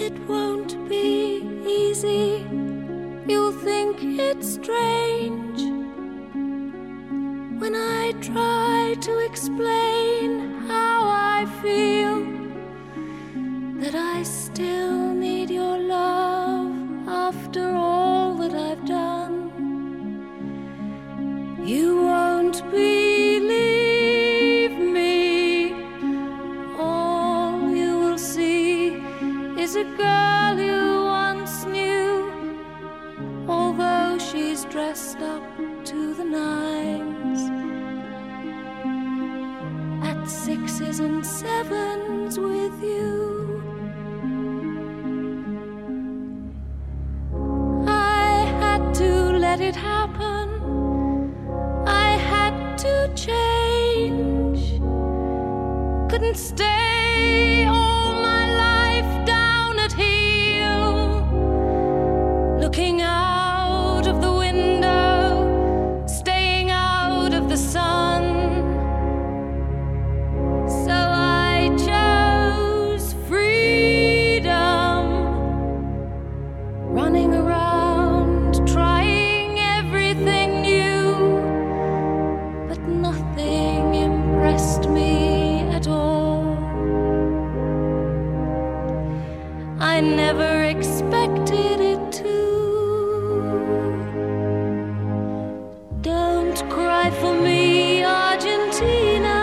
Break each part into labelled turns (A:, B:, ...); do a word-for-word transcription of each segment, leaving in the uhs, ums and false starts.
A: It won't be easy. You'll think it's strange when I try to explain how I feel, that I still need your love after all that I've done. You won't believe me. All you will see is a girl you once knew, although she's dressed up to the nines, at sixes and sevens with you. I had to let it happen. I had to change. Couldn't stay all my life down at heel, looking out of the window, staying out of the sun. So I chose freedom, running around, trying everything new, but nothing impressed me at all. I never expected it to. Don't cry for me, Argentina.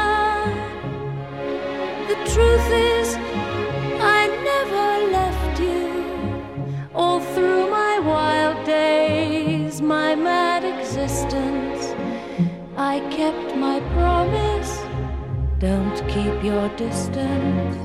A: The truth is, I never left you. All through my wild days, my mad existence, I kept my promise. Don't keep your distance.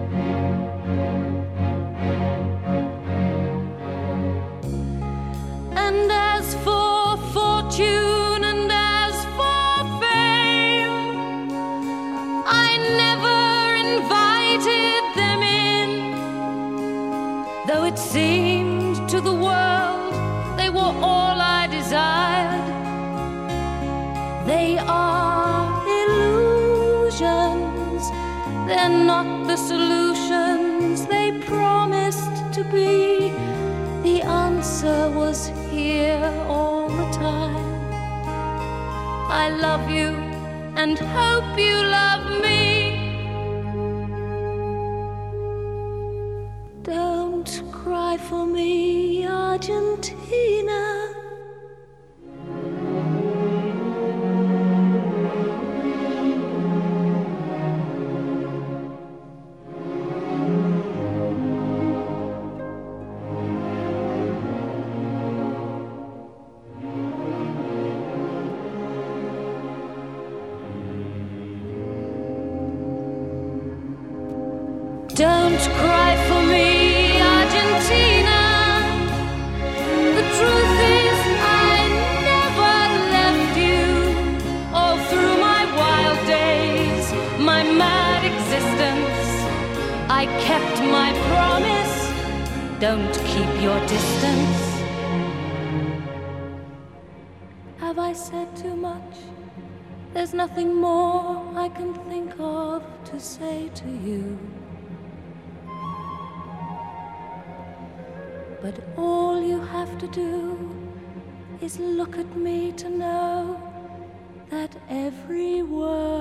A: And as for fortune and as for fame, I never invited them in, though it seemed to the world they were all I desired. They are illusions, they're not the solutions they promised to be. The answer was here all the time. I love you and hope you love me. Don't cry for me, Argentina. Don't cry for me, Argentina. The truth is, I never left you. All through my wild days, my mad existence, I kept my promise. Don't keep your distance. Have I said too much? There's nothing more I can think of to say to you. But all you have to do is look at me to know that every word